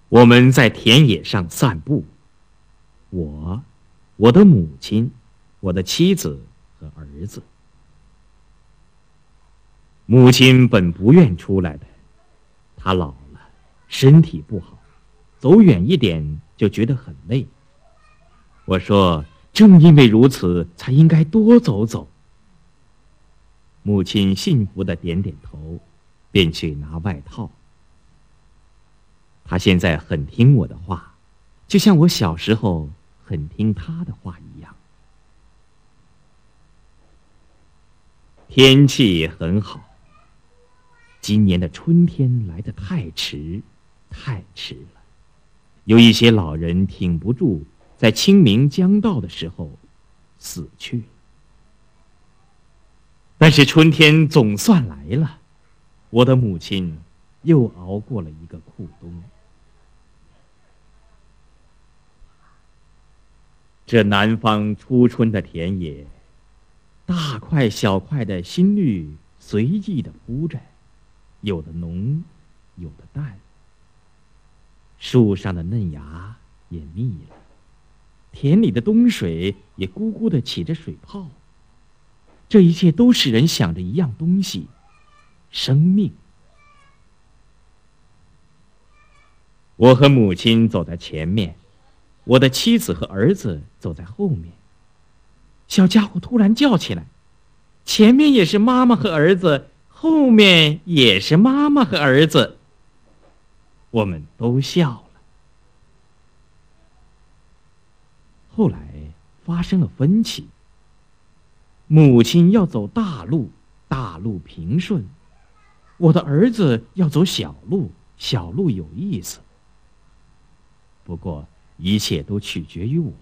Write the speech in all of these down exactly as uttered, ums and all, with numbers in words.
我们在田野上散步，我、我的母亲、我的妻子和儿子。母亲本不愿出来的，她老了，身体不好，走远一点就觉得很累。我说，正因为如此，才应该多走走。母亲幸福地点点头，便去拿外套。她现在很听我的话，就像我小时候很听她的话一样。天气很好。今年的春天来得太迟，太迟了。有一些老人挺不住，在清明将到的时候死去了。但是春天总算来了，我的母亲又熬过了一个酷冬。这南方初春的田野，大块小块的新绿随意地铺着，有的浓，有的淡。树上的嫩芽也密了，田里的冬水也咕咕地起着水泡。这一切都使人想着一样东西：生命。我和母亲走在前面，我的妻子和儿子走在后面。小家伙突然叫起来：前面也是妈妈和儿子，后面也是妈妈和儿子。我们都笑了。后来发生了分歧，母亲要走大路，大路平顺；我的儿子要走小路，小路有意思。不过一切都取决于我。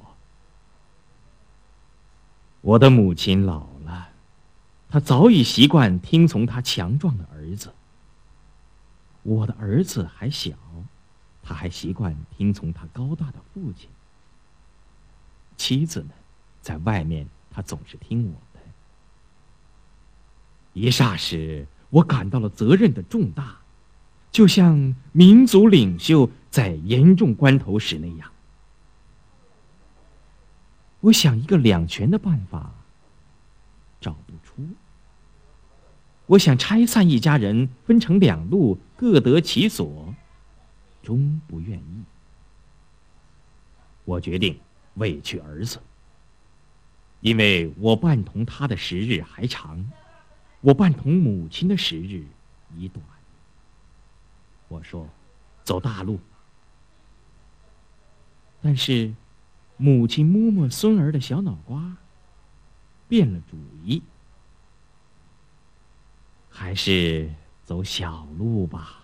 我的母亲老了，她早已习惯听从她强壮的儿子。我的儿子还小，他还习惯听从他高大的父亲。妻子呢，在外面他总是听我的。一霎时，我感到了责任的重大，就像民族领袖在严重关头时那样。我想一个两全的办法，找不出。我想拆散一家人，分成两路，各得其所，终不愿意。我决定委屈儿子，因为我伴同他的时日还长，我伴同母亲的时日已短。我说，走大路。但是母亲摸摸孙儿的小脑瓜，变了主意。还是走小路吧。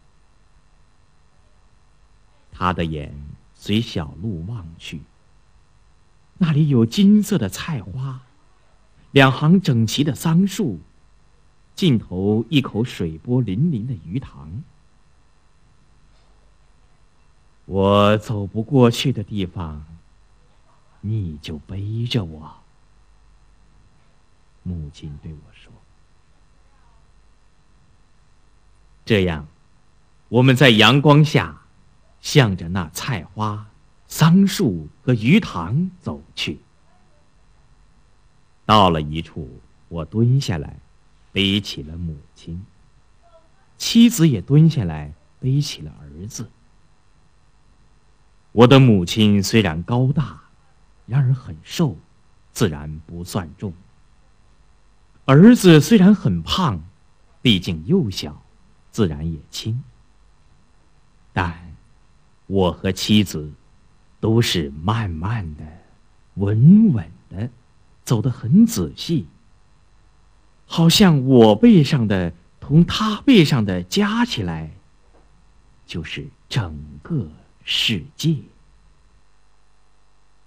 他的眼随小路望去，那里有金色的菜花，两行整齐的桑树，尽头一口水波粼粼的鱼塘。我走不过去的地方，你就背着我。母亲对我说。这样，我们在阳光下，向着那菜花、桑树和鱼塘走去。到了一处，我蹲下来，背起了母亲。妻子也蹲下来，背起了儿子。我的母亲虽然高大，然而很瘦，自然不算重。儿子虽然很胖，毕竟幼小，自然也轻。但我和妻子都是慢慢的、稳稳的，走得很仔细，好像我背上的同他背上的加起来，就是整个世界。